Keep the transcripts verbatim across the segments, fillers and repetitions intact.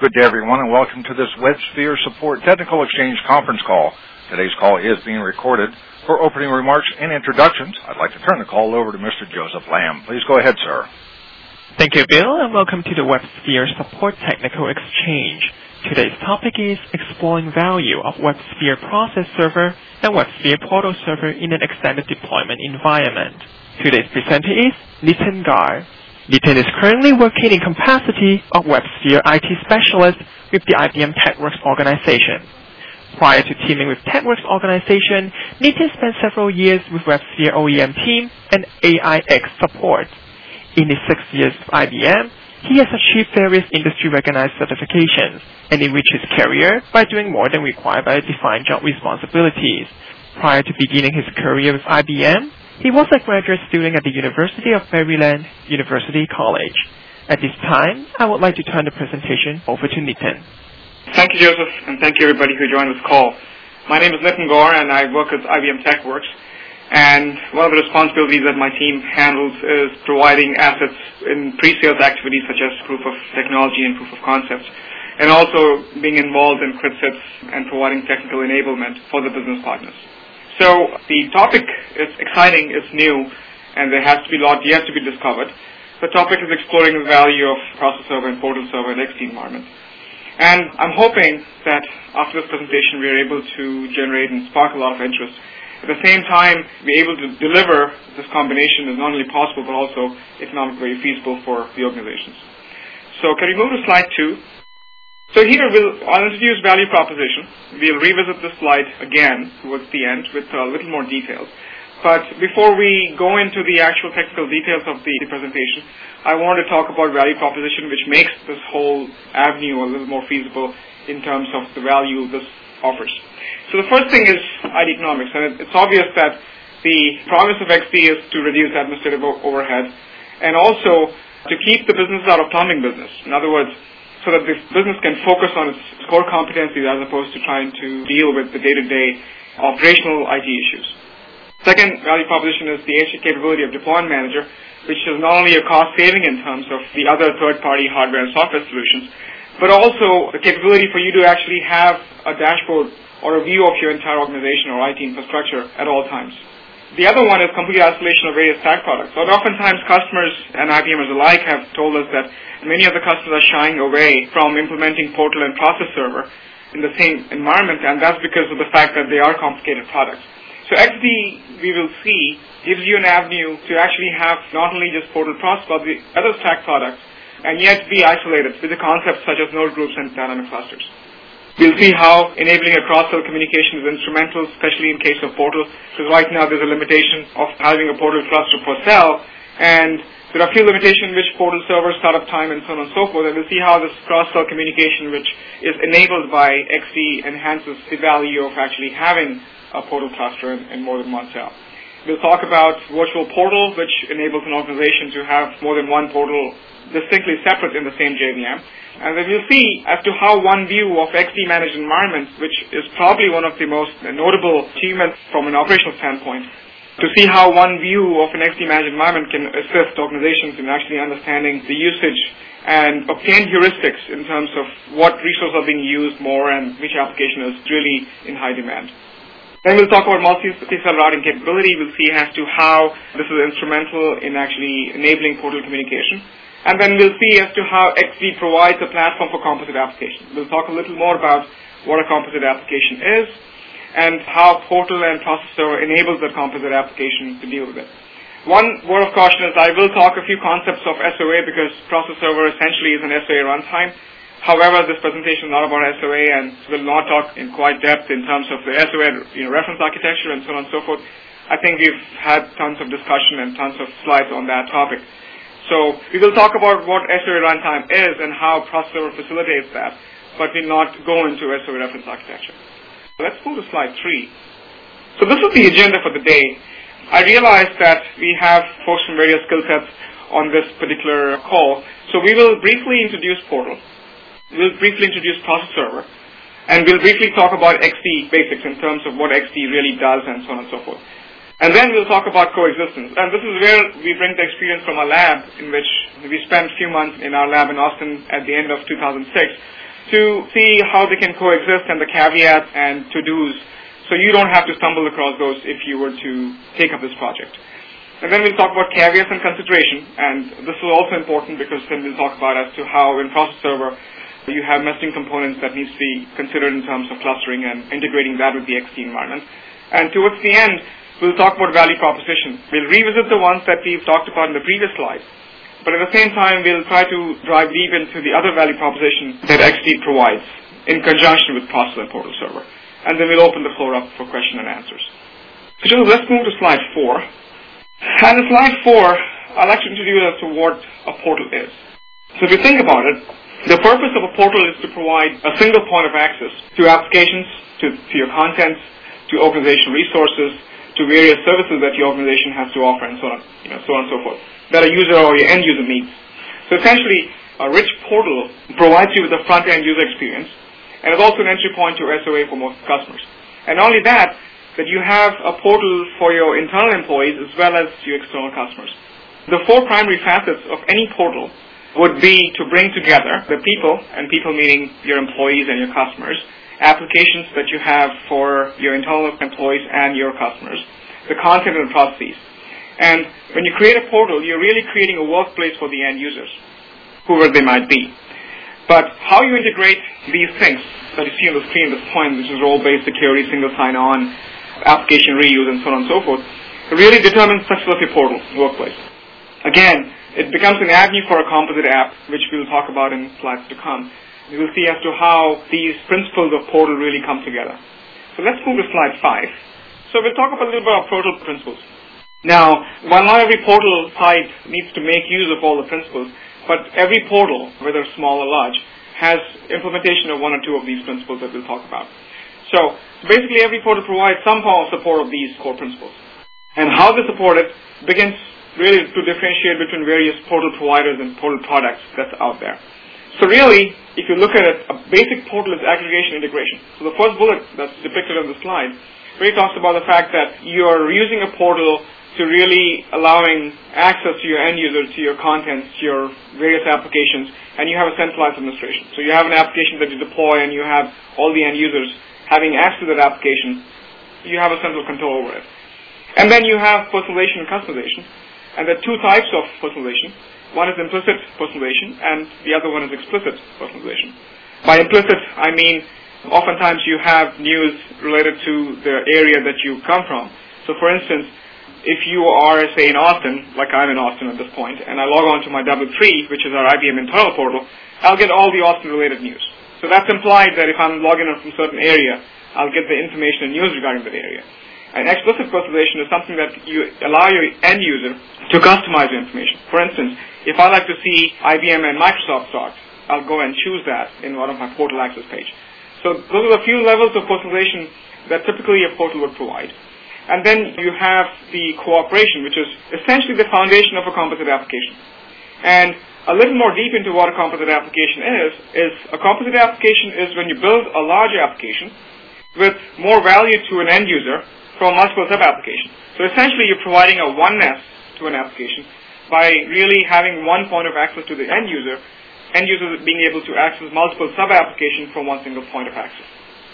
Good day, everyone, and welcome to this WebSphere Support Technical Exchange conference call. Today's call is being recorded. For opening remarks and introductions, I'd like to turn the call over to Mister Joseph Lamb. Please go ahead, sir. Thank you, Bill, and welcome to the WebSphere Support Technical Exchange. Today's topic is exploring value of WebSphere Process Server and WebSphere Portal Server in an extended deployment environment. Today's presenter is Nitin Gar. Nitin is currently working in capacity of WebSphere I T specialist with the I B M TechWorks organization. Prior to teaming with TechWorks organization, Nitin spent several years with WebSphere O E M team and A I X support. In his six years with I B M, he has achieved various industry-recognized certifications and enriched his career by doing more than required by defined job responsibilities. Prior to beginning his career with I B M, he was a graduate student at the University of Maryland, University College. At this time, I would like to turn the presentation over to Nitin. Thank you, Joseph, and thank you, everybody who joined this call. My name is Nitin Gaur, and I work with I B M TechWorks. And one of the responsibilities that my team handles is providing assets in pre-sales activities such as proof of technology and proof of concepts, and also being involved in CritSits and providing technical enablement for the business partners. So the topic is exciting, it's new, and there has to be a lot yet to be discovered. The topic is exploring the value of process server and portal server in X T environments. And I'm hoping that after this presentation we are able to generate and spark a lot of interest. At the same time, be able to deliver this combination is not only possible but also economically feasible for the organizations. So can we move to slide two? So here we'll I'll introduce value proposition. We'll revisit this slide again towards the end with a little more details. But before we go into the actual technical details of the presentation, I want to talk about value proposition, which makes this whole avenue a little more feasible in terms of the value this offers. So the first thing is I D economics, and it's obvious that the promise of X T is to reduce administrative overhead and also to keep the business out of plumbing business. In other words, so that the business can focus on its core competencies as opposed to trying to deal with the day-to-day operational I T issues. Second value proposition is the ancient capability of Deployment Manager, which is not only a cost saving in terms of the other third-party hardware and software solutions, but also the capability for you to actually have a dashboard or a view of your entire organization or I T infrastructure at all times. The other one is complete isolation of various stack products. So oftentimes customers and I B Mers alike have told us that many of the customers are shying away from implementing portal and process server in the same environment, and that's because of the fact that they are complicated products. So X D, we will see, gives you an avenue to actually have not only just portal process, but the other stack products, and yet be isolated with the concepts such as node groups and dynamic clusters. We'll see how enabling a cross-sell communication is instrumental, especially in case of portal, because right now there's a limitation of having a portal cluster per cell, and there are a few limitations which portal server startup time and so on and so forth, and we'll see how this cross-sell communication, which is enabled by X D, enhances the value of actually having a portal cluster in, in more than one cell. We'll talk about virtual portal, which enables an organization to have more than one portal distinctly separate in the same J V M. And then we'll see as to how one view of X D managed environments, which is probably one of the most notable achievements from an operational standpoint, to see how one view of an X D managed environment can assist organizations in actually understanding the usage and obtain heuristics in terms of what resources are being used more and which application is really in high demand. Then we'll talk about multi-cell routing capability. We'll see as to how this is instrumental in actually enabling portal communication. And then we'll see as to how X D provides a platform for composite applications. We'll talk a little more about what a composite application is and how portal and process server enables that composite application to deal with it. One word of caution is I will talk a few concepts of S O A because process server essentially is an S O A runtime. However, this presentation is not about S O A and will not talk in quite depth in terms of the S O A you know, reference architecture and so on and so forth. I think we've had tons of discussion and tons of slides on that topic. So we will talk about what S O A runtime is and how process server facilitates that, but we'll not go into S O A reference architecture. So let's move to slide three. So this is the agenda for the day. I realize that we have folks from various skill sets on this particular call. So we will briefly introduce Portal. We'll briefly introduce process server. And we'll briefly talk about X D basics in terms of what X D really does and so on and so forth. And then we'll talk about coexistence. And this is where we bring the experience from our lab, in which we spent a few months in our lab in Austin at the end of two thousand six, to see how they can coexist and the caveats and to-dos, so you don't have to stumble across those if you were to take up this project. And then we'll talk about caveats and consideration, and this is also important because then we'll talk about as to how in Process Server you have messaging components that needs to be considered in terms of clustering and integrating that with the X T environment. And towards the end, we'll talk about value proposition. We'll revisit the ones that we've talked about in the previous slide, but at the same time, we'll try to drive deep into the other value proposition that X T provides in conjunction with Process and Portal Server. And then we'll open the floor up for question and answers. So let's move to slide four. And in slide four, I'd like to introduce as to what a portal is. So if you think about it, the purpose of a portal is to provide a single point of access to applications, to, to your contents, to organizational resources, to various services that your organization has to offer, and so on, you know, so on and so forth, that a user or your end user needs. So essentially, a rich portal provides you with a front-end user experience, and it's also an entry point to S O A for most customers. And not only that, that you have a portal for your internal employees as well as your external customers. The four primary facets of any portal would be to bring together the people, and people meaning your employees and your customers, applications that you have for your internal employees and your customers, the content and processes. And when you create a portal, you're really creating a workplace for the end users, whoever they might be. But how you integrate these things that you see on the screen at this point, which is role-based security, single sign-on, application reuse, and so on and so forth, really determines success of your portal workplace. Again, it becomes an avenue for a composite app, which we'll talk about in slides to come. We will see as to how these principles of portal really come together. So let's move to slide five. So we'll talk about a little bit about portal principles. Now, while not every portal site needs to make use of all the principles, but every portal, whether small or large, has implementation of one or two of these principles that we'll talk about. So basically every portal provides some form of support of these core principles. And how they support it begins really to differentiate between various portal providers and portal products that's out there. So really, if you look at it, a basic portal is aggregation integration. So the first bullet that's depicted on the slide really talks about the fact that you're using a portal to really allowing access to your end user, to your contents, to your various applications, and you have a centralized administration. So you have an application that you deploy and you have all the end users having access to that application. You have a central control over it. And then you have personalization and customization. And there are two types of personalization. One is implicit personalization, and the other one is explicit personalization. By implicit, I mean oftentimes you have news related to the area that you come from. So for instance, if you are, say, in Austin, like I'm in Austin at this point, and I log on to my W three, which is our I B M internal portal, I'll get all the Austin-related news. So that's implied that if I'm logging in from a certain area, I'll get the information and news regarding that area. And explicit personalization is something that you allow your end user to customize the information. For instance, if I like to see I B M and Microsoft stocks, I'll go and choose that in one of my portal access page. So those are a few levels of personalization that typically a portal would provide. And then you have the cooperation, which is essentially the foundation of a composite application. And a little more deep into what a composite application is, is a composite application is when you build a large application with more value to an end user from multiple sub-applications. So essentially you're providing a oneness to an application by really having one point of access to the end user, end users being able to access multiple sub-applications from one single point of access.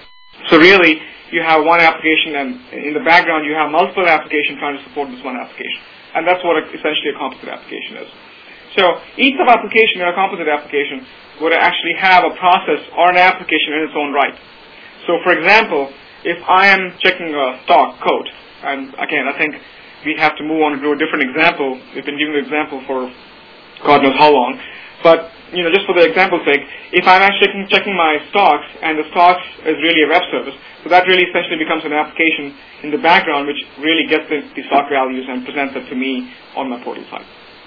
So really, you have one application, and in the background you have multiple applications trying to support this one application. And that's what essentially a composite application is. So each sub-application in a composite application would actually have a process or an application in its own right. So for example, if I am checking a stock code, and again, I think we have to move on to do a different example. We've been giving the example for God knows how long. But, you know, just for the example's sake, if I'm actually checking, checking my stocks, and the stocks is really a web service, so that really essentially becomes an application in the background which really gets the, the stock values and presents it to me on my portal site.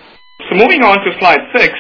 So moving on to slide six,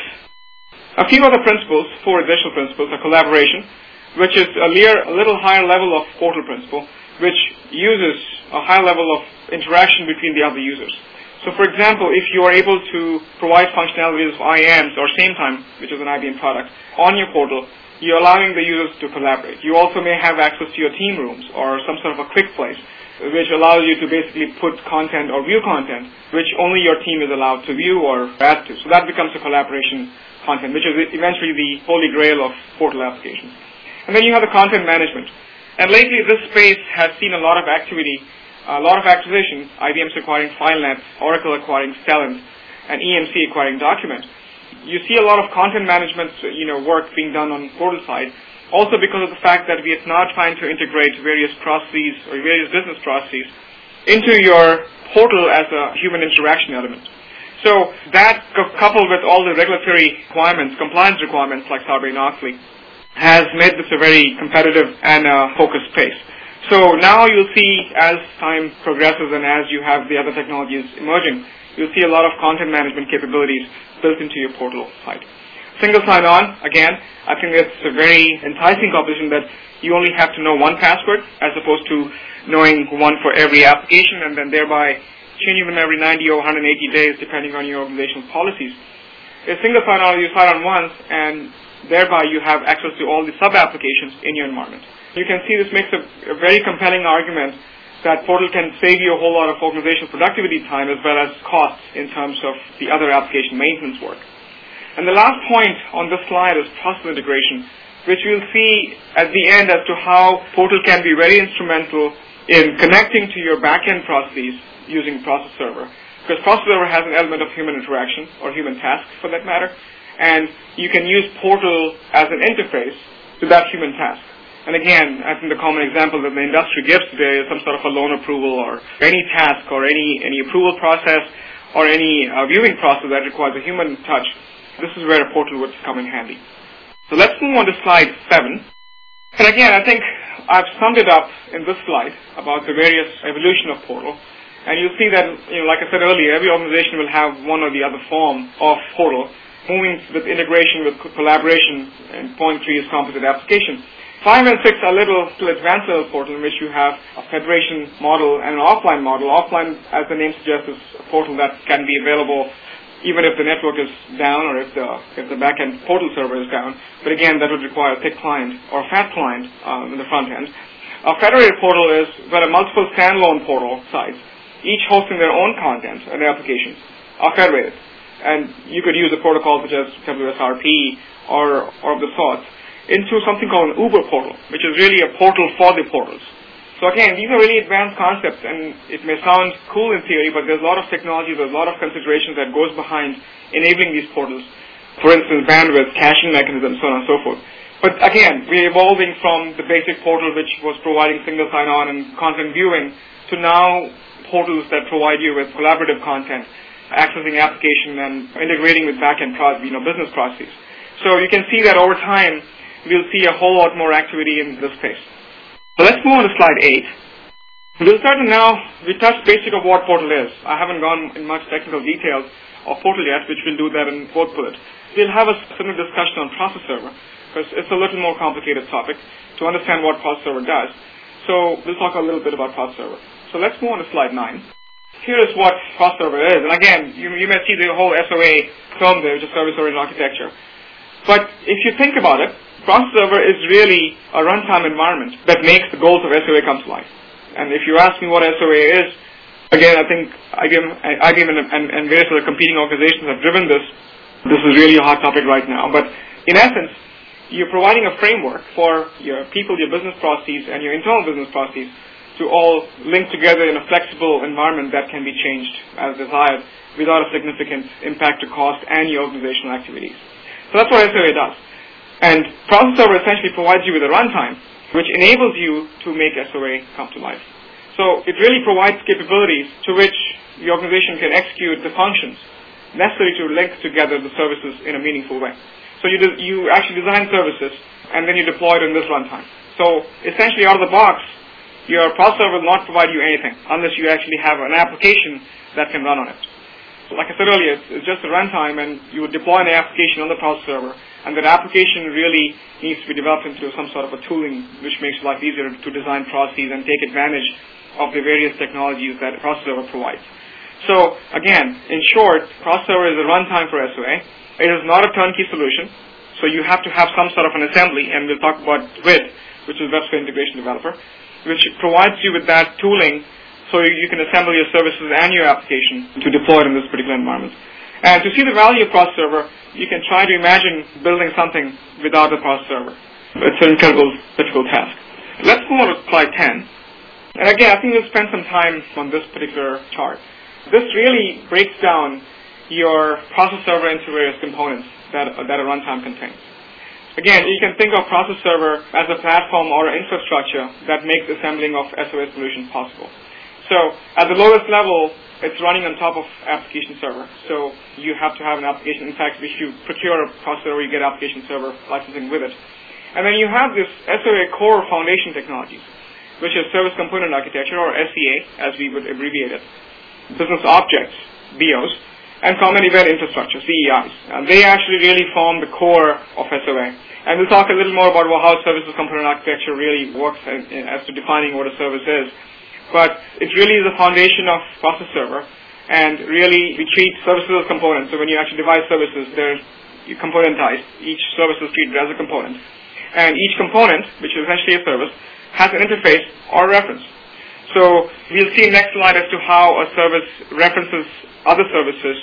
a few other principles, four additional principles, are collaboration, which is a, lear, a little higher level of portal principle, which uses a high level of interaction between the other users. So for example, if you are able to provide functionalities of I A Ms or SameTime, which is an I B M product, on your portal, you're allowing the users to collaborate. You also may have access to your team rooms or some sort of a quick place, which allows you to basically put content or view content, which only your team is allowed to view or add to. So that becomes a collaboration content, which is eventually the holy grail of portal applications. And then you have the content management. And lately, this space has seen a lot of activity, a lot of acquisitions, I B M's acquiring FileNet, Oracle acquiring Stellent, and E M C acquiring Document. You see a lot of content management, you know, work being done on portal side, also because of the fact that we are now trying to integrate various processes or various business processes into your portal as a human interaction element. So that, coupled with all the regulatory requirements, compliance requirements like Sarbanes-Oxley, has made this a very competitive and uh, focused space. So now you'll see, as time progresses and as you have the other technologies emerging, you'll see a lot of content management capabilities built into your portal site. Single sign-on, again, I think it's a very enticing proposition that you only have to know one password as opposed to knowing one for every application and then thereby changing them every ninety or one hundred eighty days depending on your organizational policies. A single sign-on, you sign on once and thereby you have access to all the sub-applications in your environment. You can see this makes a, a very compelling argument that portal can save you a whole lot of organizational productivity time as well as costs in terms of the other application maintenance work. And the last point on this slide is process integration, which we'll see at the end as to how portal can be very instrumental in connecting to your back-end processes using process server. Because process server has an element of human interaction, or human tasks for that matter, and you can use portal as an interface to that human task. And again, I think the common example that the industry gives today is some sort of a loan approval or any task or any, any approval process or any uh, viewing process that requires a human touch. This is where a portal would come in handy. So let's move on to slide seven. And again, I think I've summed it up in this slide about the various evolution of portal. And you'll see that, you know, like I said earlier, every organization will have one or the other form of portal, moving with integration, with collaboration, and point three is composite application. Five and six are a little still advanced level portal in which you have a federation model and an offline model. Offline, as the name suggests, is a portal that can be available even if the network is down or if the if the back-end portal server is down. But again, that would require a thick client or a fat client um, in the front end. A federated portal is where multiple standalone portal sites, each hosting their own content and applications, are federated. And you could use a protocol such as W S R P or, or of the sorts into something called an Uber portal, which is really a portal for the portals. So again, these are really advanced concepts, and it may sound cool in theory, but there's a lot of technology, there's a lot of considerations that goes behind enabling these portals. For instance, bandwidth, caching mechanisms, so on and so forth. But again, we're evolving from the basic portal, which was providing single sign-on and content viewing, to now portals that provide you with collaborative content, accessing application, and integrating with back-end pro- you know, business processes. So you can see that over time, we'll see a whole lot more activity in this space. So let's move on to slide eight. We'll start to now, we touched basic of what portal is. I haven't gone in much technical details of portal yet, which we'll do that in fourth bullet. We'll have a similar discussion on process server, because it's a little more complicated topic to understand what process server does. So we'll talk a little bit about process server. So let's move on to slide nine. Here is what process server is. And again, you, you may see the whole S O A term there, which is service-oriented architecture. But if you think about it, process server is really a runtime environment that makes the goals of S O A come to life. And if you ask me what S O A is, again, I think I B M, I B M and, and, and various other competing organizations have driven this. This is really a hot topic right now. But in essence, you're providing a framework for your people, your business processes, and your internal business processes to all link together in a flexible environment that can be changed as desired without a significant impact to cost and your organizational activities. So that's what S O A does. And process server essentially provides you with a runtime, which enables you to make S O A come to life. So it really provides capabilities to which the organization can execute the functions necessary to link together the services in a meaningful way. So you, de- you actually design services, and then you deploy it in this runtime. So essentially out of the box, your process server will not provide you anything unless you actually have an application that can run on it. So like I said earlier, it's, it's just a runtime, and you would deploy an application on the process server, and that application really needs to be developed into some sort of a tooling which makes it a lot easier to design processes and take advantage of the various technologies that process server provides. So again, in short, process server is a runtime for S O A. It is not a turnkey solution, so you have to have some sort of an assembly, and we'll talk about W I D, which is WebSphere Integration Developer, which provides you with that tooling so you can assemble your services and your application to deploy it in this particular environment. And to see the value of process server, you can try to imagine building something without the process server. It's an incredible, difficult task. Let's move on to slide ten. And again, I think we'll spend some time on this particular chart. This really breaks down your process server into various components that, that a runtime contains. Again, you can think of process server as a platform or an infrastructure that makes assembling of S O A solutions possible. So at the lowest level, it's running on top of application server. So you have to have an application. In fact, if you procure a process server, you get application server licensing with it. And then you have this S O A core foundation technologies, which is Service Component Architecture, or S C A, as we would abbreviate it, Business Objects, B Os, and Common Event Infrastructure, C E Is. And they actually really form the core of S O A. And we'll talk a little more about how Services Component Architecture really works as to defining what a service is. But it really is the foundation of process server, and really we treat services as components. So when you actually divide services, they're componentized. Each service is treated as a component. And each component, which is essentially a service, has an interface or reference. So we'll see next slide as to how a service references other services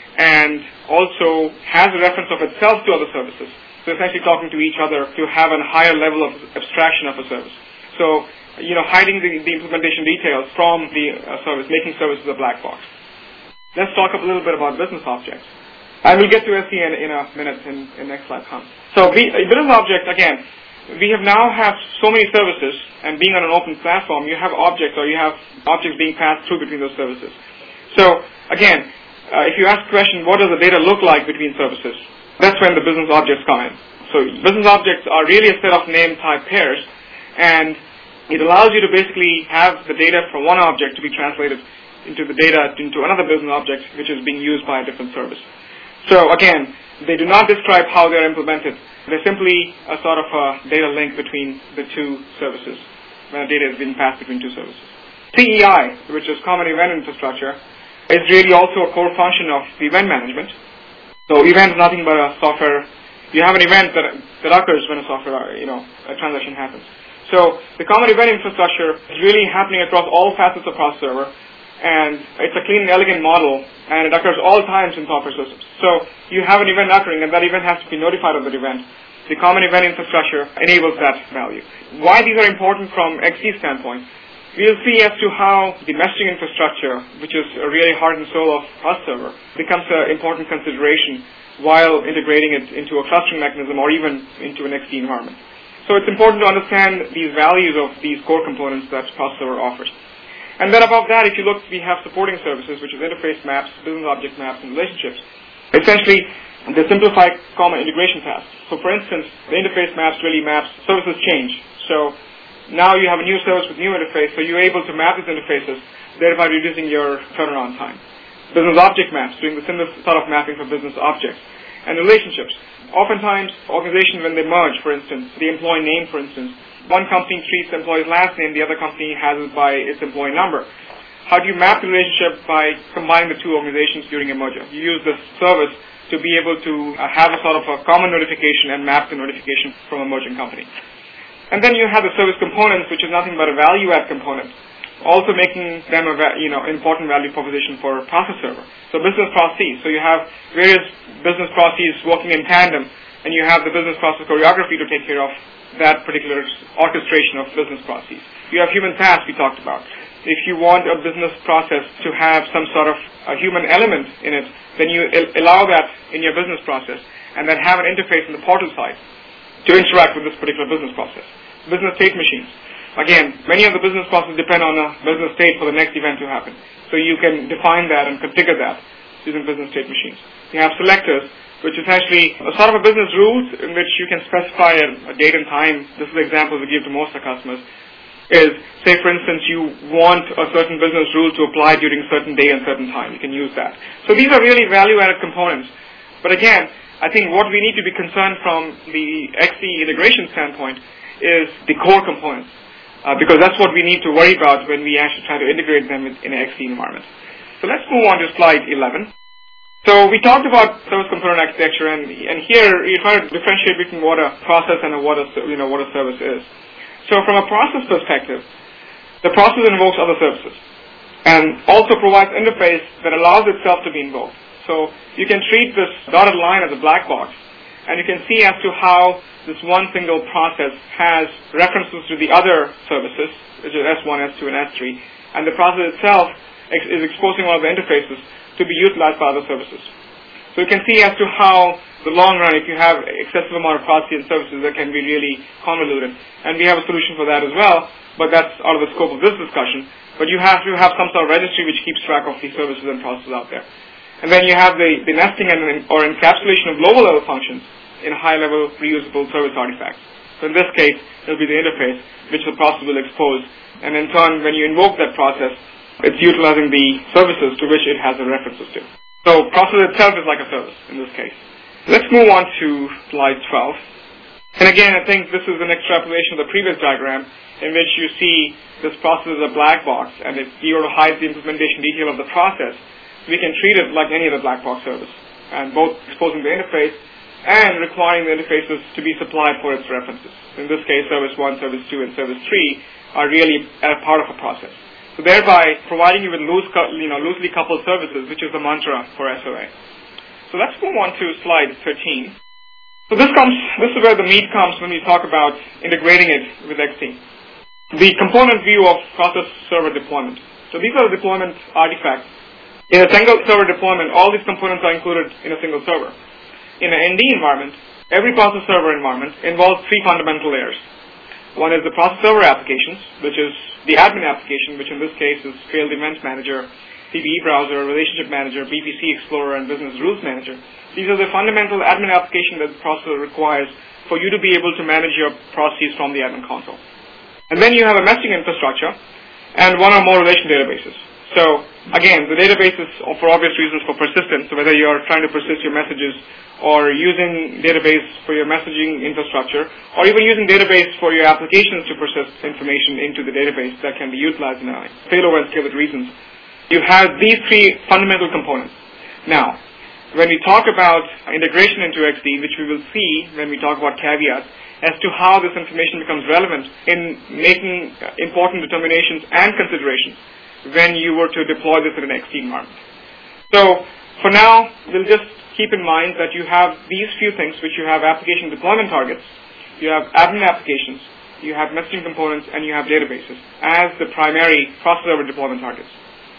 and also has a reference of itself to other services. So essentially talking to each other to have a higher level of abstraction of a service. So, you know, hiding the, the implementation details from the uh, service, making services a black box. Let's talk a little bit about business objects. I will get to S C A in, in a minute in, in next slide comes. So we, uh, business objects, again, we have now have so many services, and being on an open platform, you have objects or you have objects being passed through between those services. So again, uh, if you ask the question, what does the data look like between services? That's when the business objects come in. So business objects are really a set of name type pairs, and it allows you to basically have the data from one object to be translated into the data into another business object, which is being used by a different service. So again, they do not describe how they're implemented. They're simply a sort of a data link between the two services when the data is being passed between two services. C E I, which is Common Event Infrastructure, is really also a core function of the event management. So event is nothing but a software. You have an event that, that occurs when a software, you know, a transaction happens. So the Common Event Infrastructure is really happening across all facets of process server, and it's a clean and elegant model, and it occurs all times in software systems. So you have an event occurring, and that event has to be notified of that event. The Common Event Infrastructure enables that value. Why these are important from X C's standpoint, we'll see as to how the messaging infrastructure, which is a really heart and soul of process server, becomes an important consideration while integrating it into a clustering mechanism or even into an X C environment. So it's important to understand these values of these core components that process server offers. And then above that, if you look, we have supporting services, which is interface maps, business object maps, and relationships. Essentially, they simplify common integration tasks. So for instance, the interface maps really maps services change. So now you have a new service with new interface, so you're able to map these interfaces, thereby reducing your turnaround time. Business object maps, doing the similar sort of mapping for business objects. And relationships. Oftentimes, organizations, when they merge, for instance, the employee name, for instance, one company treats the employee's last name, the other company has it by its employee number. How do you map the relationship? By combining the two organizations during a merger. You use this service to be able to uh, have a sort of a common notification and map the notification from a merging company. And then you have the service components, which is nothing but a value-add component, also making them a you know important value proposition for a process server. So business processes. So you have various business processes working in tandem, and you have the business process choreography to take care of that particular orchestration of business processes. You have human tasks we talked about. If you want a business process to have some sort of a human element in it, then you allow that in your business process, and then have an interface on the portal side to interact with this particular business process. Business state machines. Again, many of the business processes depend on a business state for the next event to happen. So you can define that and configure that using business state machines. You have selectors, which is essentially a sort of a business rules in which you can specify a, a date and time. This is the example we give to most of our customers. Is, say for instance, you want a certain business rule to apply during a certain day and certain time. You can use that. So these are really value-added components. But again, I think what we need to be concerned from the X C integration standpoint is the core components. Uh, because that's what we need to worry about when we actually try to integrate them in an X C environment. So let's move on to slide eleven. So we talked about service component architecture, and, and here you try to differentiate between what a process and a, what, a, you know, what a service is. So from a process perspective, the process invokes other services and also provides interface that allows itself to be invoked. So you can treat this dotted line as a black box, and you can see as to how this one single process has references to the other services, which is S one, S two, and S three, and the process itself ex- is exposing one of the interfaces to be utilized by other services. So you can see as to how the long run, if you have excessive amount of processes and services, that can be really convoluted. And we have a solution for that as well, but that's out of the scope of this discussion. But you have to have some sort of registry which keeps track of these services and processes out there. And then you have the, the nesting and or encapsulation of lower-level functions in high-level reusable service artifacts. So in this case, it will be the interface which the process will expose. And in turn, when you invoke that process, it's utilizing the services to which it has the references to. So process itself is like a service in this case. Let's move on to slide twelve. And again, I think this is an extrapolation of the previous diagram in which you see this process is a black box, and if you were to hide the implementation detail of the process, we can treat it like any other black box service, and both exposing the interface and requiring the interfaces to be supplied for its references. In this case, service one, service two, and service three are really a part of a process. So thereby providing you with loose, you know, loosely coupled services, which is the mantra for S O A. So let's move on to slide thirteen. So this comes, this is where the meat comes when we talk about integrating it with X T. The component view of process server deployment. So these are the deployment artifacts. In a single server deployment, all these components are included in a single server. In an N D environment, every process server environment involves three fundamental layers. One is the process server applications, which is the admin application, which in this case is Failed Event Manager, C V E Browser, Relationship Manager, B P C Explorer, and Business Rules Manager. These are the fundamental admin application that the processor requires for you to be able to manage your processes from the admin console. And then you have a messaging infrastructure and one or more relation databases. So again, the database is for obvious reasons for persistence. So whether you're trying to persist your messages or using database for your messaging infrastructure, or even using database for your applications to persist information into the database that can be utilized in a failover and scale-it reasons, you have these three fundamental components. Now, when we talk about integration into X D, which we will see when we talk about caveats, as to how this information becomes relevant in making important determinations and considerations when you were to deploy this in an X T environment. So for now, we'll just keep in mind that you have these few things, which you have application deployment targets, you have admin applications, you have messaging components, and you have databases as the primary process server deployment targets.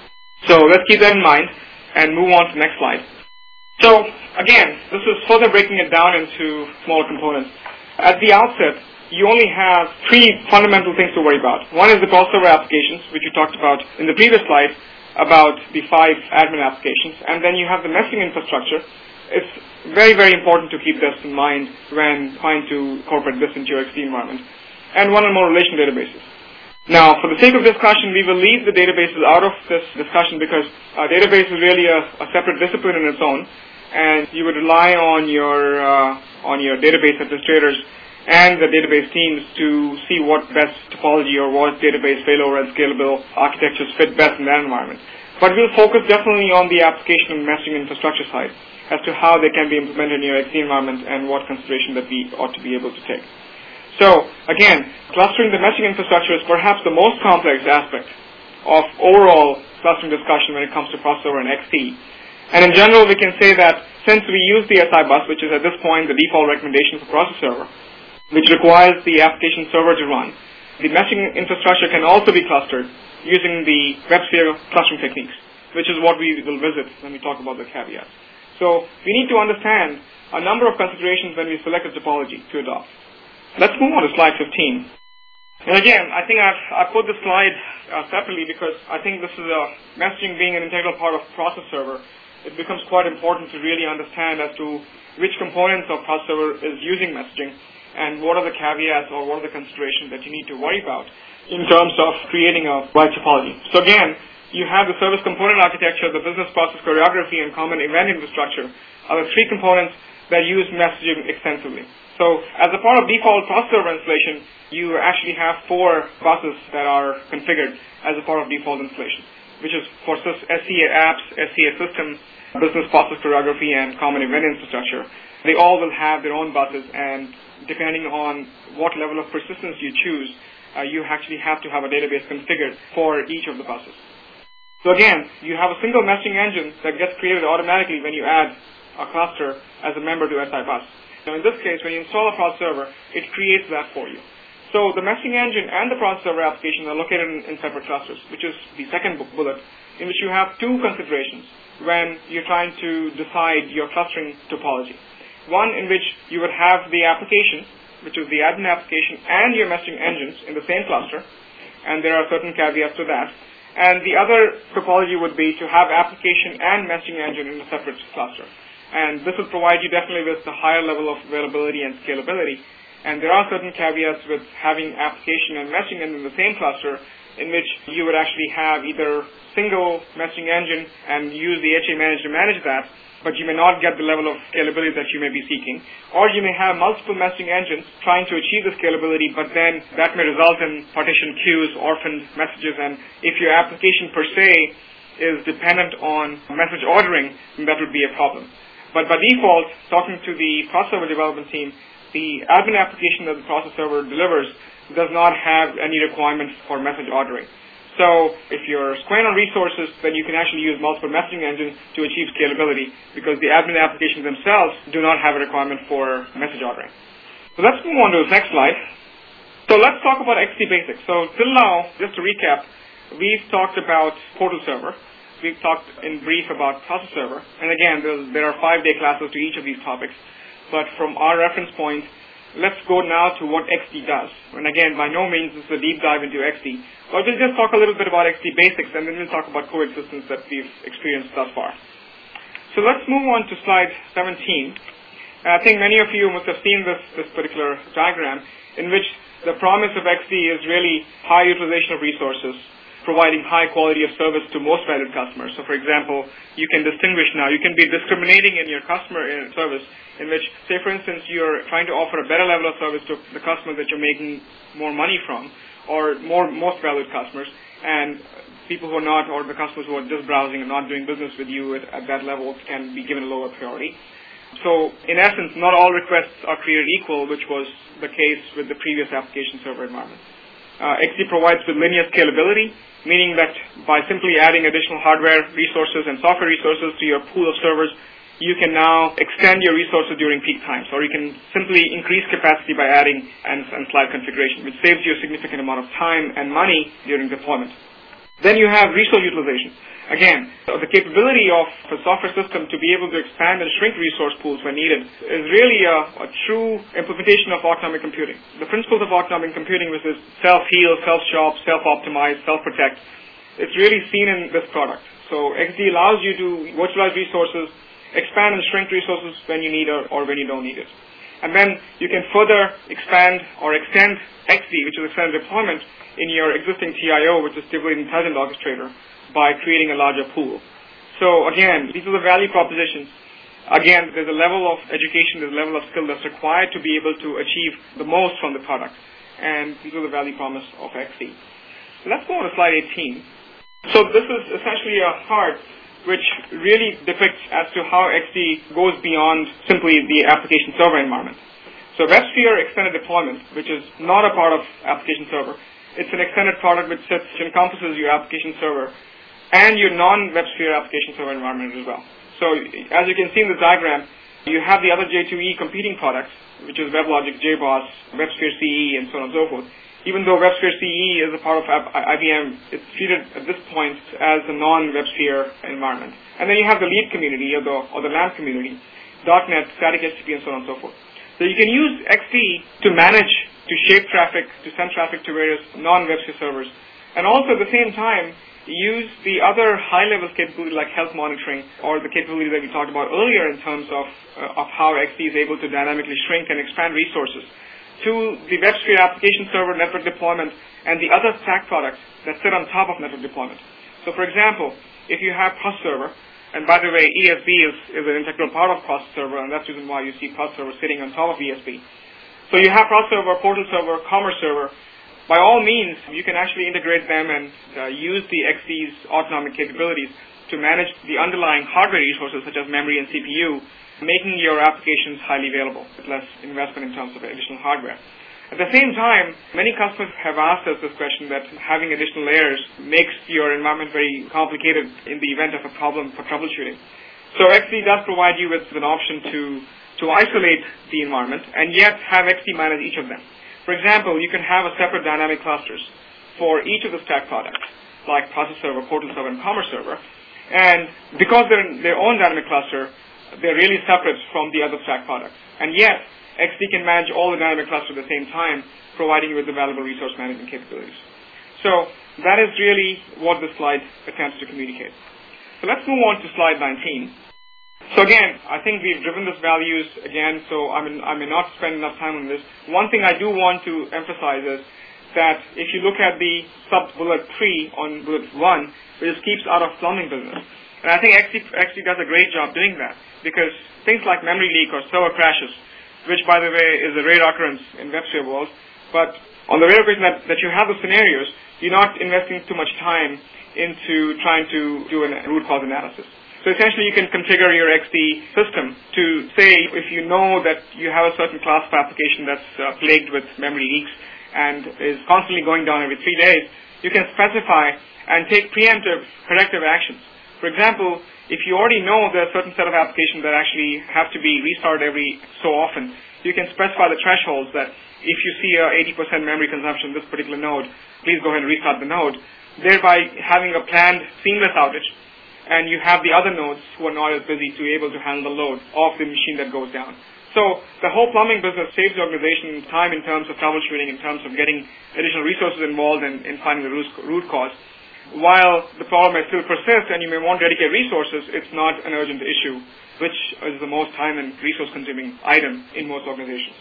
So let's keep that in mind and move on to the next slide. So again, this is further breaking it down into smaller components. At the outset, you only have three fundamental things to worry about. One is the process server applications, which you talked about in the previous slide, about the five admin applications. And then you have the messaging infrastructure. It's very, very important to keep this in mind when trying to incorporate this into your X D environment. And one or more relation databases. Now, for the sake of discussion, we will leave the databases out of this discussion because a database is really a, a separate discipline in its own. And you would rely on your uh, on your database administrators and the database teams to see what best topology or what database failover and scalable architectures fit best in that environment. But we'll focus definitely on the application and messaging infrastructure side as to how they can be implemented in your X D environment and what consideration that we ought to be able to take. So, again, clustering the messaging infrastructure is perhaps the most complex aspect of overall clustering discussion when it comes to process server and X T. And in general, we can say that since we use the S I bus, which is at this point the default recommendation for process server, which requires the application server to run, the messaging infrastructure can also be clustered using the WebSphere clustering techniques, which is what we will visit when we talk about the caveats. So we need to understand a number of considerations when we select a topology to adopt. Let's move on to slide fifteen. And again, I think I've, I've put this slide uh, separately because I think this is a messaging being an integral part of process server. It becomes quite important to really understand as to which components of process server is using messaging and what are the caveats or what are the considerations that you need to worry about in terms of creating a right topology. So again, you have the service component architecture, the business process choreography, and common event infrastructure are the three components that use messaging extensively. So as a part of default process server installation, you actually have four buses that are configured as a part of default installation, which is for S C A apps, S C A systems, business process choreography, and common event infrastructure. They all will have their own buses, and depending on what level of persistence you choose, uh, you actually have to have a database configured for each of the buses. So again, you have a single messaging engine that gets created automatically when you add a cluster as a member to S I Bus. Now in this case, when you install a process server, it creates that for you. So the messaging engine and the process server application are located in, in separate clusters, which is the second bullet, in which you have two considerations when you're trying to decide your clustering topology. One in which you would have the application, which is the admin application, and your messaging engines in the same cluster, and there are certain caveats to that. And the other topology would be to have application and messaging engine in a separate cluster. And this will provide you definitely with a higher level of availability and scalability. And there are certain caveats with having application and messaging engine in the same cluster, in which you would actually have either single messaging engine and use the H A manager to manage that, but you may not get the level of scalability that you may be seeking. Or you may have multiple messaging engines trying to achieve the scalability, but then that may result in partition queues, orphaned messages, and if your application per se is dependent on message ordering, then that would be a problem. But by default, talking to the process server development team, the admin application that the process server delivers does not have any requirements for message ordering. So if you're square on resources, then you can actually use multiple messaging engines to achieve scalability, because the admin applications themselves do not have a requirement for message ordering. So let's move on to the next slide. So let's talk about X D basics. So till now, just to recap, we've talked about portal server. We've talked in brief about process server. And again, there are five-day classes to each of these topics. But from our reference point, let's go now to what X D does. And again, by no means is this a deep dive into X D. But we'll just talk a little bit about X D basics, and then we'll talk about coexistence that we've experienced thus far. So let's move on to slide seventeen. I think many of you must have seen this, this particular diagram, in which the promise of X D is really high utilization of resources, providing high quality of service to most valued customers. So for example, you can distinguish now, you can be discriminating in your customer service, in which, say for instance, you're trying to offer a better level of service to the customers that you're making more money from, or more most valued customers, and people who are not, or the customers who are just browsing and not doing business with you at, at that level can be given a lower priority. So in essence, not all requests are created equal, which was the case with the previous application server environment. Uh, X D provides with linear scalability, meaning that by simply adding additional hardware resources and software resources to your pool of servers, you can now extend your resources during peak times, or you can simply increase capacity by adding and, and slide configuration, which saves you a significant amount of time and money during deployment. Then you have resource utilization. Again, so the capability of a software system to be able to expand and shrink resource pools when needed is really a, a true implementation of autonomic computing. The principles of autonomic computing, which is self-heal, self-shop, self-optimize, self-protect, it's really seen in this product. So X D allows you to virtualize resources, expand and shrink resources when you need it or when you don't need it. And then you can further expand or extend X D, which is extended deployment, in your existing T I O, which is Distributed Intelligent Orchestrator, by creating a larger pool. So again, these are the value propositions. Again, there's a level of education, there's a level of skill that's required to be able to achieve the most from the product. And these are the value promise of X D. So let's go on to slide eighteen. So this is essentially a chart which really depicts as to how X D goes beyond simply the application server environment. So WebSphere Extended Deployment, which is not a part of application server, it's an extended product which sits, encompasses your application server and your non-WebSphere application server environment as well. So as you can see in the diagram, you have the other J two E competing products, which is WebLogic, J BOSS, WebSphere C E, and so on and so forth. Even though WebSphere C E is a part of I B M, it's treated at this point as a non-WebSphere environment. And then you have the lead community, or the, or the LAMP community, dot net, static H T T P, and so on and so forth. So you can use X D to manage, to shape traffic, to send traffic to various non-WebSphere servers. And also at the same time, use the other high-level capability like health monitoring, or the capability that we talked about earlier in terms of, uh, of how X D is able to dynamically shrink and expand resources, to the WebSphere application server network deployment and the other stack products that sit on top of network deployment. So for example, if you have Process Server, and by the way, E S B is, is an integral part of Process Server, and that's the reason why you see Process Server sitting on top of E S B. So you have Process Server, Portal Server, Commerce Server. By all means, you can actually integrate them and uh, use the X D's autonomic capabilities to manage the underlying hardware resources such as memory and C P U, making your applications highly available with less investment in terms of additional hardware. At the same time, many customers have asked us this question that having additional layers makes your environment very complicated in the event of a problem for troubleshooting. So X D does provide you with an option to, to isolate the environment and yet have X D manage each of them. For example, you can have a separate dynamic clusters for each of the stack products, like Process Server, Portal Server, and Commerce Server. And because they're in their own dynamic cluster, they're really separate from the other stack products. And yet, X D can manage all the dynamic clusters at the same time, providing you with the valuable resource management capabilities. So that is really what this slide attempts to communicate. So let's move on to slide nineteen. So again, I think we've driven these values again, so I, mean, I may not spend enough time on this. One thing I do want to emphasize is that if you look at the sub-bullet three on bullet one, which keeps out of plumbing business. And I think X D, X D does a great job doing that, because things like memory leak or server crashes, which, by the way, is a rare occurrence in WebSphere world. But on the rare occasion that, that you have the scenarios, you're not investing too much time into trying to do a root cause analysis. So essentially, you can configure your X D system to say if you know that you have a certain class of application that's uh, plagued with memory leaks and is constantly going down every three days, you can specify and take preemptive corrective actions. For example, if you already know there's a certain set of applications that actually have to be restarted every so often, you can specify the thresholds that if you see a eighty percent memory consumption in this particular node, please go ahead and restart the node, thereby having a planned seamless outage. And you have the other nodes who are not as busy to be able to handle the load of the machine that goes down. So the whole plumbing business saves the organization time in terms of troubleshooting, in terms of getting additional resources involved in, in finding the root cause. While the problem may still persist and you may want dedicated resources, it's not an urgent issue, which is the most time and resource-consuming item in most organizations.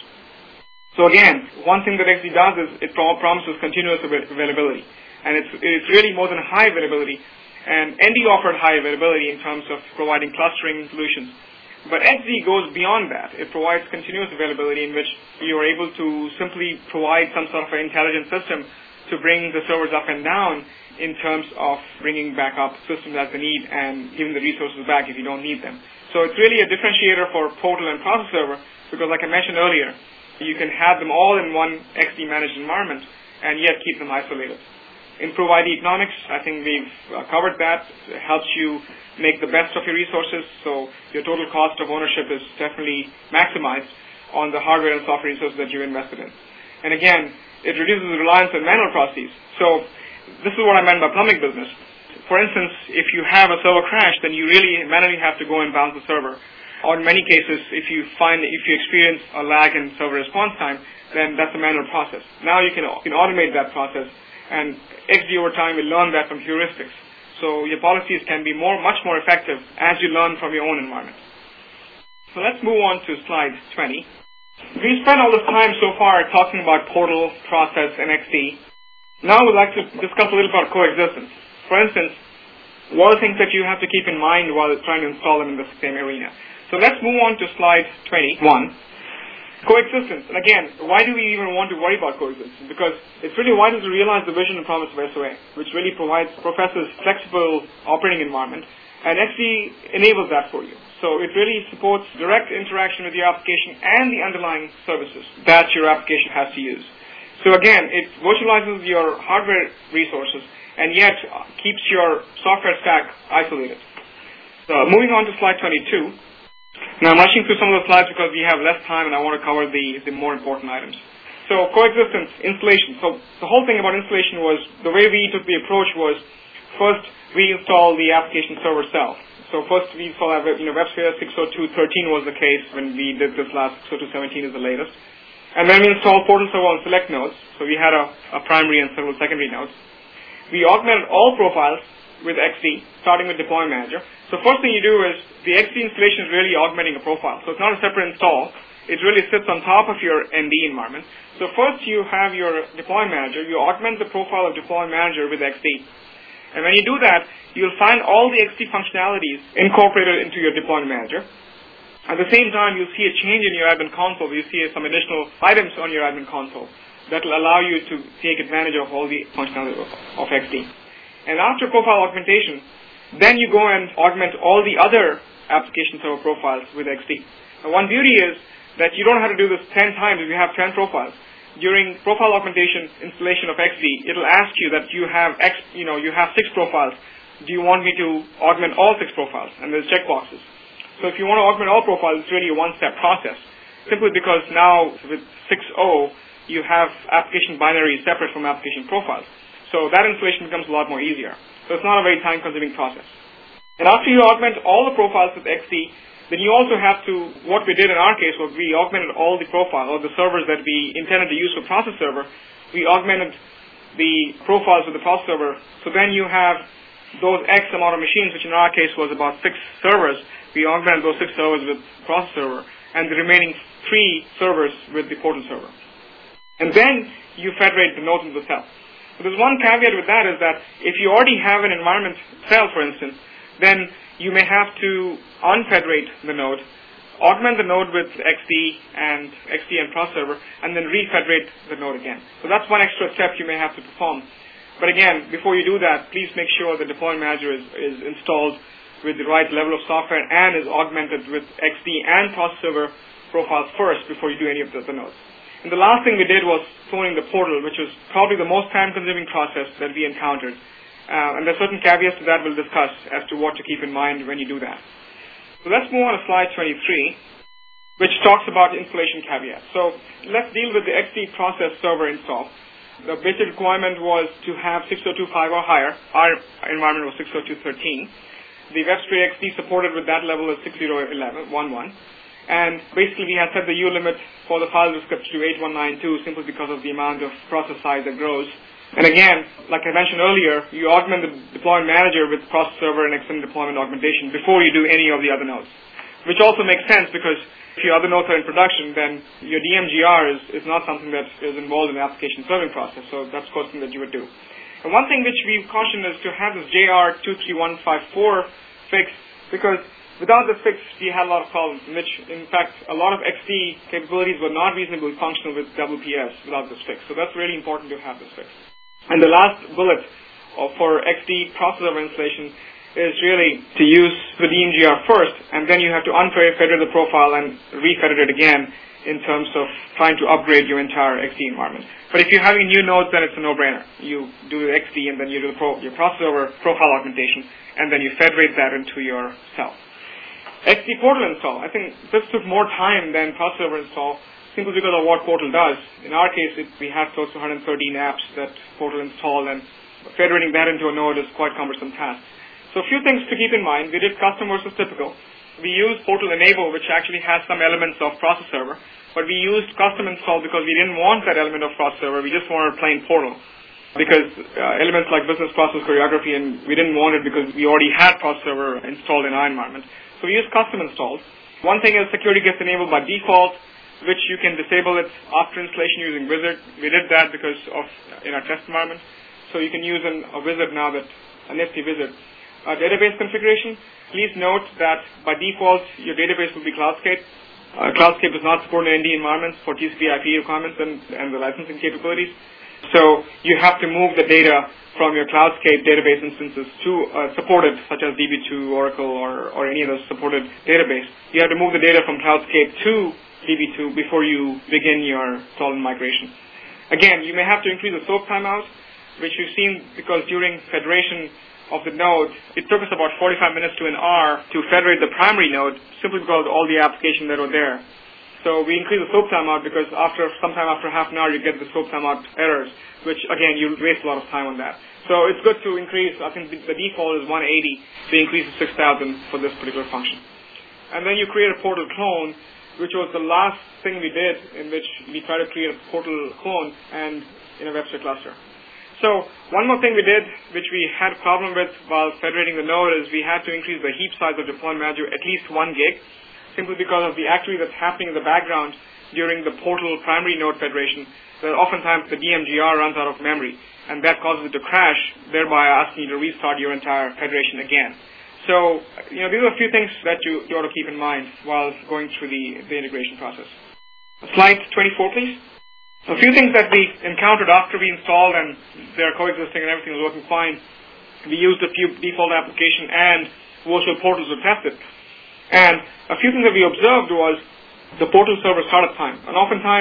So again, one thing that X D does is it promises continuous availability. And it's, it's really more than high availability. And N D offered high availability in terms of providing clustering solutions. But X D goes beyond that. It provides continuous availability in which you are able to simply provide some sort of an intelligent system to bring the servers up and down in terms of bringing back up systems as they need and giving the resources back if you don't need them. So it's really a differentiator for Portal and Process Server because, like I mentioned earlier, you can have them all in one X D managed environment and yet keep them isolated. Improve I D economics, I think we've uh, covered that. It helps you make the best of your resources, so your total cost of ownership is definitely maximized on the hardware and software resources that you invested in. And again, it reduces the reliance on manual processes. So this is what I meant by plumbing business. For instance, if you have a server crash, then you really manually have to go and bounce the server. Or in many cases, if you find, if you experience a lag in server response time, then that's a manual process. Now you can, you can automate that process, and X D over time will learn that from heuristics. So your policies can be more, much more effective as you learn from your own environment. So let's move on to slide twenty. We spent all this time so far talking about Portal, Process, and X D. Now we'd like to discuss a little about coexistence. For instance, what are the things that you have to keep in mind while trying to install them in the same arena? So let's move on to slide twenty-one. Coexistence. And again, why do we even want to worry about coexistence? Because it's really why does it realize the vision and promise of S O A, which really provides professors flexible operating environment, and X D enables that for you. So it really supports direct interaction with your application and the underlying services that your application has to use. So again, it virtualizes your hardware resources and yet keeps your software stack isolated. So moving on to slide twenty-two. Now I'm rushing through some of the slides because we have less time and I want to cover the, the more important items. So coexistence, installation. So the whole thing about installation was, the way we took the approach was, first we install the application server itself. So first we install, you know, WebSphere six oh two point thirteen was the case when we did this last, six oh two point seventeen is the latest. And then we installed Portal Server on select nodes. So we had a, a primary and several secondary nodes. We augmented all profiles with X D, starting with Deployment Manager. So first thing you do is, the X D installation is really augmenting a profile. So it's not a separate install. It really sits on top of your N D environment. So first you have your Deployment Manager. You augment the profile of Deployment Manager with X D. And when you do that, you'll find all the X D functionalities incorporated into your Deployment Manager. At the same time, you'll see a change in your admin console. You see some additional items on your admin console that will allow you to take advantage of all the functionality of, of X D. And after profile augmentation, then you go and augment all the other application server profiles with X D. And one beauty is that you don't have to do this ten times if you have ten profiles. during profile augmentation installation of X D, it'll ask you that you have X, you know, you have six profiles. Do you want me to augment all six profiles? And there's checkboxes. So if you want to augment all profiles, it's really a one-step process. Simply because now with six point oh, you have application binaries separate from application profiles. So that installation becomes a lot more easier. So it's not a very time-consuming process. And after you augment all the profiles with X D, then you also have to, what we did in our case was we augmented all the profile, or the servers that we intended to use for process server. We augmented the profiles with the process server. So then you have those X amount of machines, which in our case was about six servers. We augmented those six servers with process server, and the remaining three servers with the portal server. And then you federate the nodes into the cell. So there's one caveat with that is that if you already have an environment cell, for instance, then you may have to unfederate the node, augment the node with X D and X D and process server, and then refederate the node again. So that's one extra step you may have to perform. But again, before you do that, please make sure the deployment manager is, is installed with the right level of software and is augmented with X D and process server profiles first before you do any of the, the nodes. And the last thing we did was cloning the portal, which was probably the most time-consuming process that we encountered. Uh, and there are certain caveats to that we'll discuss as to what to keep in mind when you do that. So let's move on to slide twenty-three, which talks about installation caveats. So let's deal with the X D process server install. The basic requirement was to have six point oh two point five or higher. Our environment was six point oh two point thirteen. The WebSphere X D supported with that level is six point oh one one. And basically we had set the U limit for the file descriptor to eight one nine two simply because of the amount of process size that grows. And again, like I mentioned earlier, you augment the deployment manager with process server and extended deployment augmentation before you do any of the other nodes. Which also makes sense because if your other nodes are in production, then your D M G R is, is not something that is involved in the application serving process. So that's something that you would do. And one thing which we caution is to have this J R two three one five four fix, because without this fix, we had a lot of problems, in which, in fact, a lot of X D capabilities were not reasonably functional with W P S without this fix. So that's really important to have this fix. And the last bullet for X D process server installation is really to use the D M G R first, and then you have to unfederate the profile and refederate it again in terms of trying to upgrade your entire X D environment. But if you're having new nodes, then it's a no-brainer. You do X D, and then you do the pro, your process server profile augmentation, and then you federate that into your cell. X D portal install. I think this took more time than process server install, simply because of what Portal does. In our case, it, we have close to one hundred thirteen apps that Portal installed, and federating that into a node is quite cumbersome task. So a few things to keep in mind. We did custom versus typical. We used Portal Enable, which actually has some elements of process server, but we used custom install because we didn't want that element of process server. We just wanted plain Portal, because uh, elements like business process choreography, and we didn't want it because we already had process server installed in our environment. So we used custom installs. One thing is security gets enabled by default, which you can disable it after installation using Wizard. We did that because of in our test environment. So you can use an, a Wizard now, that a nifty Wizard. Uh, database configuration. Please note that by default, your database will be Cloudscape. Uh, Cloudscape does not support N D environments for T C P I P requirements and, and the licensing capabilities. So you have to move the data from your Cloudscape database instances to uh, supported, such as D B two, Oracle, or, or any of those supported database. You have to move the data from Cloudscape to D B two before you begin your solid migration. Again, you may have to increase the soap timeout, which you've seen because during federation of the node, it took us about forty-five minutes to an hour to federate the primary node, simply because of all the applications that were there. So we increased the soap timeout because after sometime after half an hour, you get the soap timeout errors, which again, you waste a lot of time on that. So it's good to increase. I think the default is one eighty. We increase to six thousand for this particular function. And then you create a portal clone, which was the last thing we did, in which we tried to create a portal clone and in a WebSphere cluster. So one more thing we did, which we had a problem with while federating the node, is we had to increase the heap size of deployment manager at least one gig, simply because of the activity that's happening in the background during the portal primary node federation, that oftentimes the D M G R runs out of memory, and that causes it to crash, thereby asking you to restart your entire federation again. So, you know, these are a few things that you, you ought to keep in mind while going through the, the integration process. Slide twenty-four, please. A few things that we encountered after we installed and they're coexisting and everything was working fine. We used a few default application and virtual portals to test it. And a few things that we observed was the portal server startup time. And oftentimes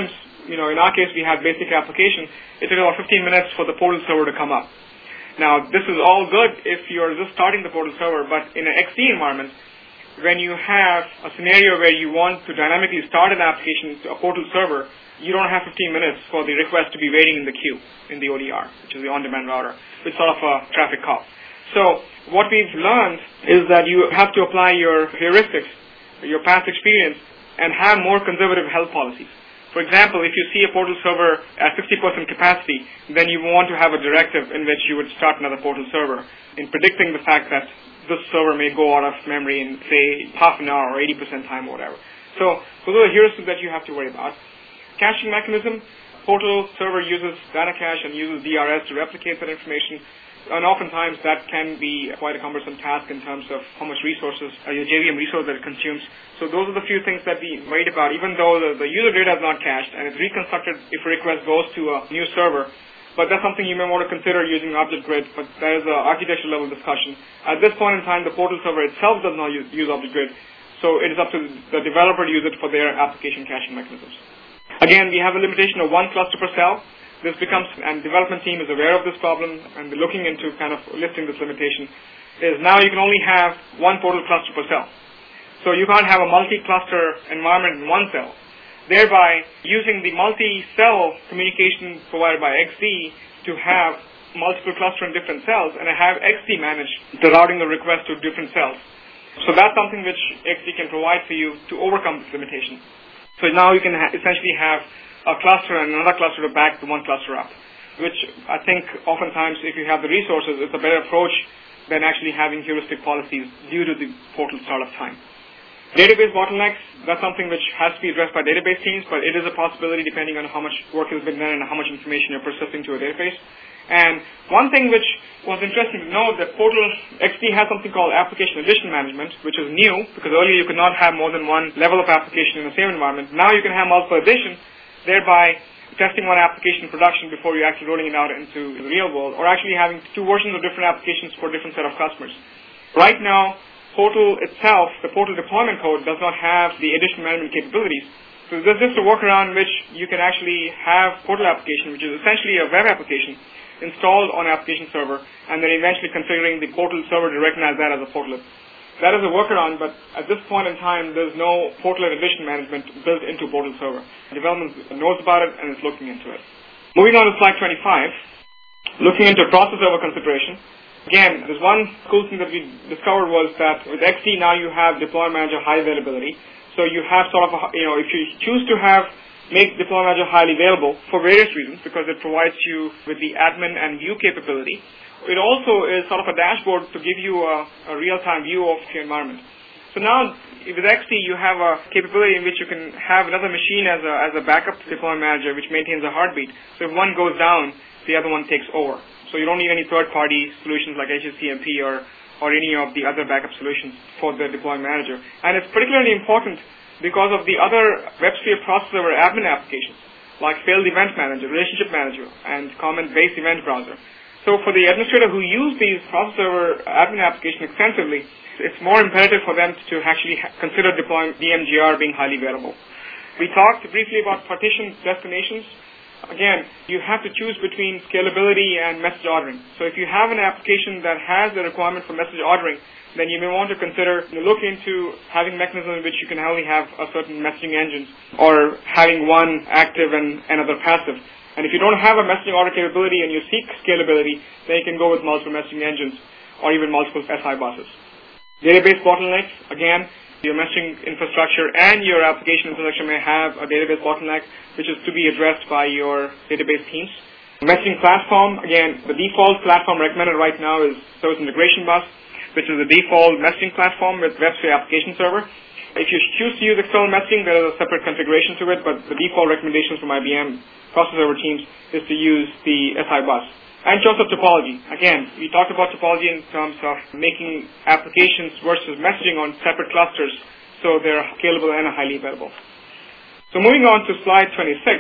you know, in our case, we had basic application. It took about fifteen minutes for the portal server to come up. Now, this is all good if you're just starting the portal server, but in an X D environment, when you have a scenario where you want to dynamically start an application to a portal server, you don't have fifteen minutes for the request to be waiting in the queue in the O D R, which is the on-demand router, which is sort of a traffic cop. So what we've learned is that you have to apply your heuristics, your past experience, and have more conservative health policies. For example, if you see a portal server at sixty percent capacity, then you want to have a directive in which you would start another portal server in predicting the fact that this server may go out of memory in, say, half an hour or eighty percent time or whatever. So those are the heuristics that you have to worry about. Caching mechanism, portal server uses data cache and uses D R S to replicate that information, and oftentimes that can be quite a cumbersome task in terms of how much resources, uh, your J V M resource that it consumes. So those are the few things that we worried about, even though the, the user data is not cached and it's reconstructed if a request goes to a new server. But that's something you may want to consider using Object Grid, but that is an architecture level discussion. At this point in time, the portal server itself does not use, use Object Grid, so it is up to the developer to use it for their application caching mechanisms. Again, we have a limitation of one cluster per cell. This becomes, and development team is aware of this problem, and we're looking into kind of lifting this limitation, is now you can only have one portal cluster per cell. So you can't have a multi-cluster environment in one cell. Thereby, using the multi-cell communication provided by X D to have multiple cluster in different cells, and have X D manage the routing the request to different cells. So that's something which X D can provide for you to overcome this limitation. So now you can ha- essentially have a cluster and another cluster to back the one cluster up, which I think oftentimes if you have the resources, it's a better approach than actually having heuristic policies due to the portal startup time. Database bottlenecks, that's something which has to be addressed by database teams, but it is a possibility depending on how much work has been done and how much information you're processing to a database. And one thing which was interesting to know that Portal X D has something called application edition management, which is new because earlier you could not have more than one level of application in the same environment. Now you can have multiple editions, thereby testing one application in production before you're actually rolling it out into the real world, or actually having two versions of different applications for different set of customers. Right now, Portal itself, the Portal deployment code, does not have the edition management capabilities. So there's just a workaround which you can actually have Portal application, which is essentially a web application, installed on application server, and then eventually configuring the portal server to recognize that as a portlet. That is a workaround, but at this point in time, there's no portlet edition management built into portal server. Development knows about it and is looking into it. Moving on to slide twenty-five, looking into process server consideration. Again, there's one cool thing that we discovered was that with X D now you have Deploy Manager high availability. So you have sort of, a, you know, if you choose to have make Deploy Manager highly available for various reasons, because it provides you with the admin and view capability. It also is sort of a dashboard to give you a, a real-time view of your environment. So now, with X D, you have a capability in which you can have another machine as a, as a backup Deploy Manager, which maintains a heartbeat. So if one goes down, the other one takes over. So you don't need any third-party solutions like H S C M P or, or any of the other backup solutions for the Deploy Manager. And it's particularly important because of the other WebSphere process server admin applications, like Failed Event Manager, Relationship Manager, and Comment-Based Event Browser. So for the administrator who use these process server admin applications extensively, it's more imperative for them to actually consider deploying D M G R being highly available. We talked briefly about partition destinations. Again, you have to choose between scalability and message ordering. So if you have an application that has the requirement for message ordering, then you may want to consider look into having mechanisms in which you can only have a certain messaging engine, or having one active and another passive. And if you don't have a messaging order capability and you seek scalability, then you can go with multiple messaging engines or even multiple S I buses. Database bottlenecks, again, your messaging infrastructure and your application infrastructure may have a database bottleneck, which is to be addressed by your database teams. Messaging platform, again, the default platform recommended right now is Service Integration Bus, which is the default messaging platform with WebSphere Application Server. If you choose to use external messaging, there is a separate configuration to it, but the default recommendations from I B M process server teams is to use the S I bus. And choice of topology. Again, we talked about topology in terms of making applications versus messaging on separate clusters so they're scalable and highly available. So moving on to slide twenty-six.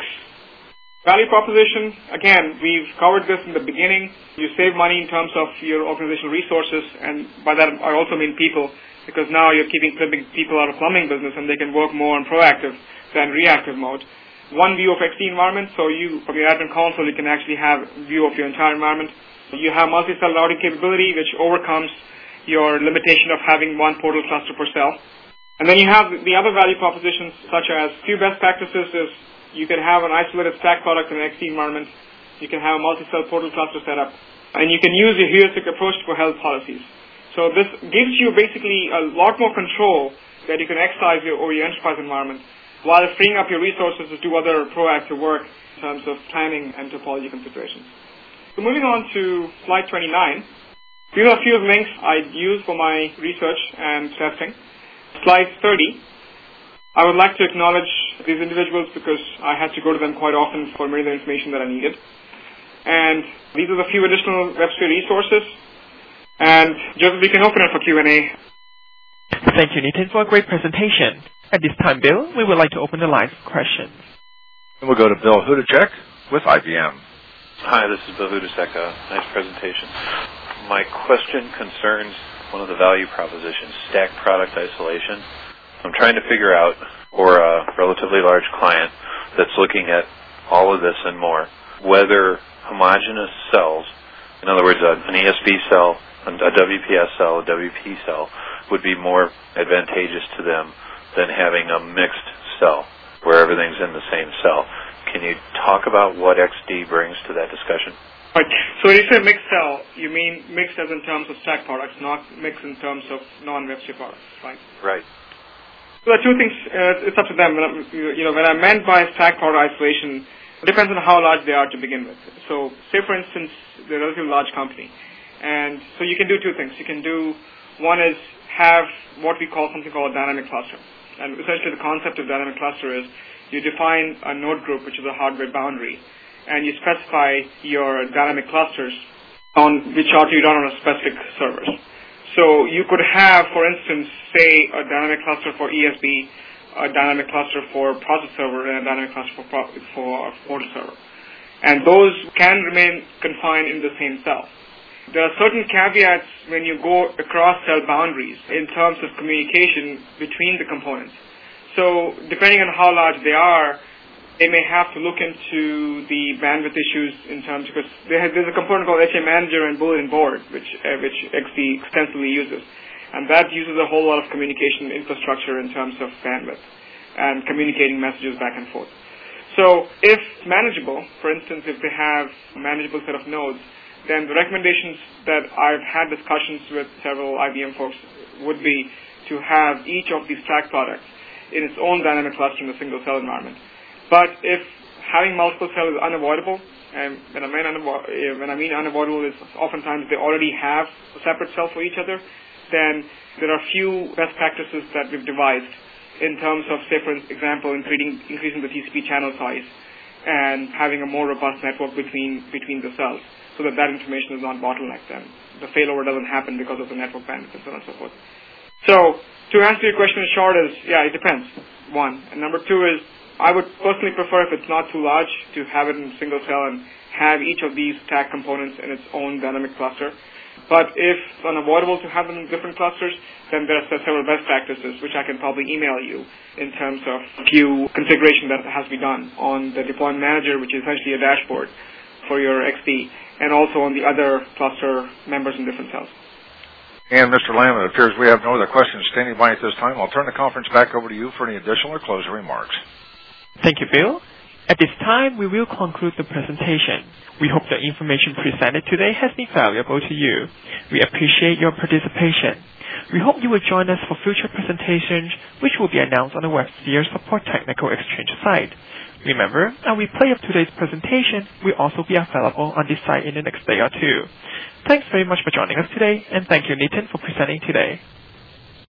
Value proposition, again, we've covered this in the beginning. You save money in terms of your organizational resources, and by that I also mean people, because now you're keeping people out of plumbing business and they can work more on proactive than reactive mode. one view of X D environment. So you, from your admin console, you can actually have a view of your entire environment. You have multi-cell routing capability, which overcomes your limitation of having one portal cluster per cell. And then you have the other value propositions, such as few best practices is you can have an isolated stack product in an X D environment. You can have a multi-cell portal cluster setup. And you can use a heuristic approach for health policies. So this gives you basically a lot more control that you can exercise your, over your enterprise environment, while freeing up your resources to do other proactive work in terms of planning and topology considerations. So moving on to slide twenty-nine, these are a few of the links I use for my research and testing. Slide thirty, I would like to acknowledge these individuals because I had to go to them quite often for many of the information that I needed. And these are the few additional WebSphere resources. And Joseph, we can open it for Q and A. Thank you, Nitin, for a great presentation. At this time, Bill, we would like to open the line for questions. And we'll go to Bill Hudacek with I B M. Hi, this is Bill Hudacek. Uh, nice presentation. My question concerns one of the value propositions, stack product isolation. I'm trying to figure out, for a relatively large client that's looking at all of this and more, whether homogeneous cells, in other words, an E S B cell, a W P S cell, a W P cell, would be more advantageous to them than having a mixed cell where everything's in the same cell. Can you talk about what X D brings to that discussion? Right. So when you say mixed cell, you mean mixed as in terms of stack products, not mixed in terms of non-WebSphere products, right? Right. So there are two things. Uh, it's up to them. When I'm, you know, when I meant by stack product isolation, it depends on how large they are to begin with. So say, for instance, they're a relatively large company. And so you can do two things. You can do, one is have what we call something called a dynamic cluster. And essentially the concept of dynamic cluster is you define a node group, which is a hardware boundary, and you specify your dynamic clusters on which are to be run on a specific servers. So you could have, for instance, say a dynamic cluster for E S B, a dynamic cluster for process server, and a dynamic cluster for, for portal server. And those can remain confined in the same cell. There are certain caveats when you go across cell boundaries in terms of communication between the components. So depending on how large they are, they may have to look into the bandwidth issues in terms, because there's a component called H A Manager and Bulletin Board, which, uh, which X D extensively uses. And that uses a whole lot of communication infrastructure in terms of bandwidth and communicating messages back and forth. So if manageable, for instance, if they have a manageable set of nodes, then the recommendations that I've had discussions with several I B M folks would be to have each of these stack products in its own dynamic cluster in a single cell environment. But if having multiple cells is unavoidable, and when I mean, unavo- when I mean unavoidable is oftentimes they already have a separate cell for each other, then there are few best practices that we've devised in terms of, say, for example, increasing, increasing the T C P channel size and having a more robust network between between the cells, so that that information is not bottlenecked and the failover doesn't happen because of the network bandwidth and so on and so forth. So to answer your question in short is, yeah, it depends, one. And number two is, I would personally prefer, if it's not too large, to have it in a single cell and have each of these stack components in its own dynamic cluster. But if it's unavoidable to have them in different clusters, then there are several best practices, which I can probably email you in terms of a few configuration that has to be done on the deployment manager, which is essentially a dashboard for your X D, and also on the other cluster members in different cells. And Mister Lamb, it appears we have no other questions standing by at this time. I'll turn the conference back over to you for any additional or closing remarks. Thank you, Bill. At this time, we will conclude the presentation. We hope the information presented today has been valuable to you. We appreciate your participation. We hope you will join us for future presentations, which will be announced on the WebSphere Support Technical Exchange site. Remember, a replay of today's presentation will also be available on this site in the next day or two. Thanks very much for joining us today, and thank you, Nitin, for presenting today.